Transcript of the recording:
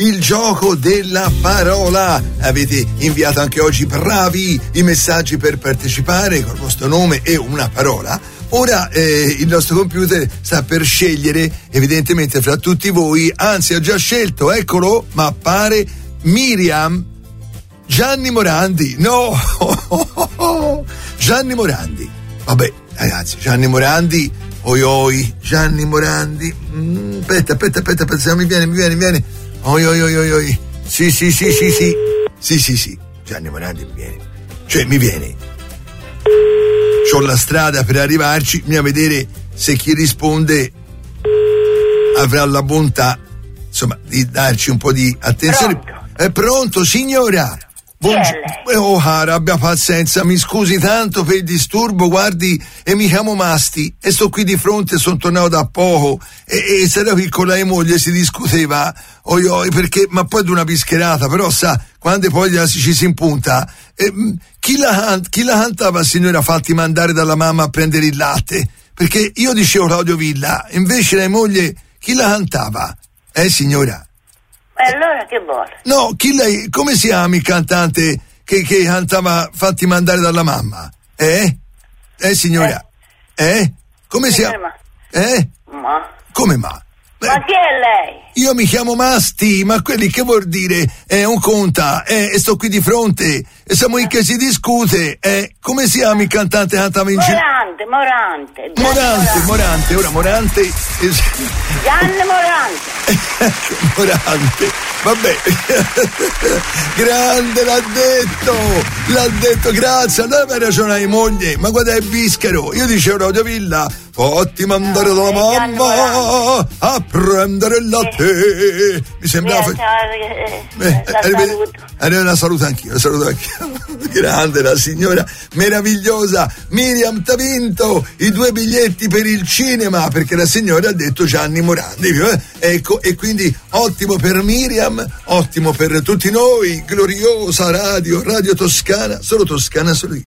il gioco della parola. Avete inviato anche oggi bravi i messaggi per partecipare col vostro nome e una parola. Ora il nostro computer sta per scegliere evidentemente fra tutti voi, anzi ha già scelto, eccolo, ma appare Miriam Gianni Morandi. No, Gianni Morandi. Vabbè ragazzi, Gianni Morandi, oi Gianni Morandi. Aspetta, mi viene. Oi. Sì. Gianni Morandi mi viene. C'ho la strada per arrivarci, bisogna vedere se chi risponde avrà la bontà, insomma, di darci un po' di attenzione. Pronto? È pronto, signora? Oh, abbia pazienza, mi scusi tanto per il disturbo, guardi, e mi chiamo Masti e sto qui di fronte, sono tornato da poco e sarà qui con lei moglie si discuteva, perché, ma poi di una pischerata, però sa, quando poi ci si impunta, chi la cantava, signora, fatti mandare dalla mamma a prendere il latte? Perché io dicevo Claudio Villa, invece lei moglie, chi la cantava? Signora? E allora che vuole? No, come si chiama il cantante che cantava fatti mandare dalla mamma? Signora? Come si chiama? Ma? Come ma? Ma chi è lei? Io mi chiamo Masti, ma quelli che vuol dire? Un conta, e sto qui di fronte, e siamo in che si discute, come si chiama il cantante che cantava in giro? Morante, ora Morante. Gianni Morante. Morante, vabbè. Grande, l'ha detto, grazie, allora mi ragionai moglie, ma guarda è bischero, io dicevo Claudio Villa, fatti mandare dalla mamma a prendere il latte. Mi sembrava la saluto anch'io. Grande la signora meravigliosa Miriam, t'ha vinto i 2 biglietti per il cinema, perché la signora ha detto Gianni Morandi, ecco, e quindi ottimo per Miriam, ottimo per tutti noi, gloriosa Radio Toscana, solo Toscana, solo io.